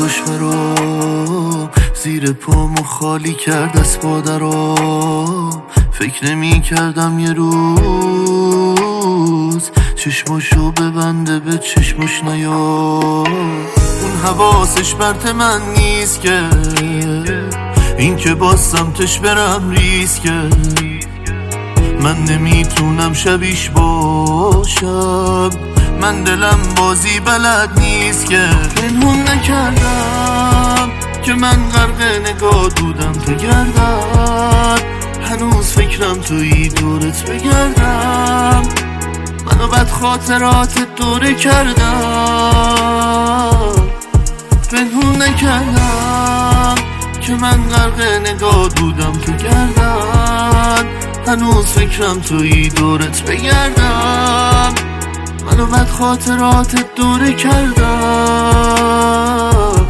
کشورم، زیر پامو خالی کرد از پادرم. فکر نمی کردم یه روز چشماشو ببنده به چشمش نیاد. اون حواسش برت من نیست که این که باز سمتش برم ریسکه. من نمیتونم شبیش باشم، من دلم بازی بلد نیست که. پنهون نکردم که من غرق نگاه بودم تو گردم. هنوز فکرم توی دورت بگردم، منو بد خاطرات دوره کردم. پنهون نکردم که من غرق نگاه بودم تو گردم. هنوز فکرم توی دورت بگردم، منو بد خاطرات دوره کردم.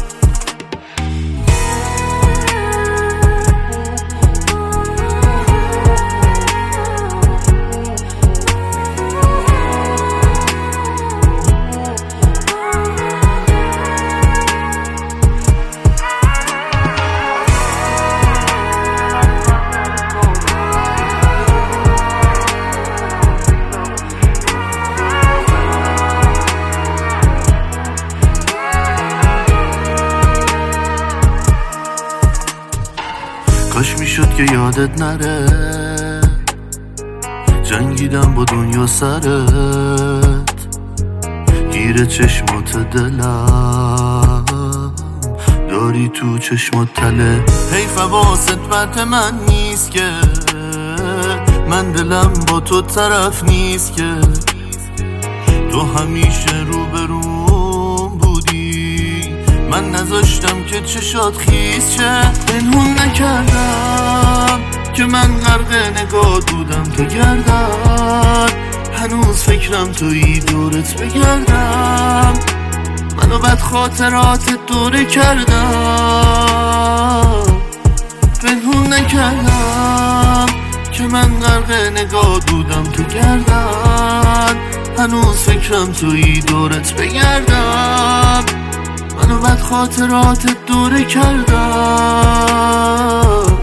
کاش میشد که یادت نره، جنگیدم با دنیا سرت، گیر چشمات دلم داری تو چشمات تله. حیف حواست برت من نیست که من دلم با تو طرف نیست که. تو همیشه روبروم بودی، من نذاشتم که چشات خیس شه. پنهون نکردم که من غرق نگاه بودم تو گردم. هنوز فکرم توی دورت بگردم، منو بد خاطرات دوره کردم. پنهون نکردم که من غرق نگاه بودم تو گردم. هنوز فکرم توی دورت بگردم، منو بد خاطرات دوره کردم.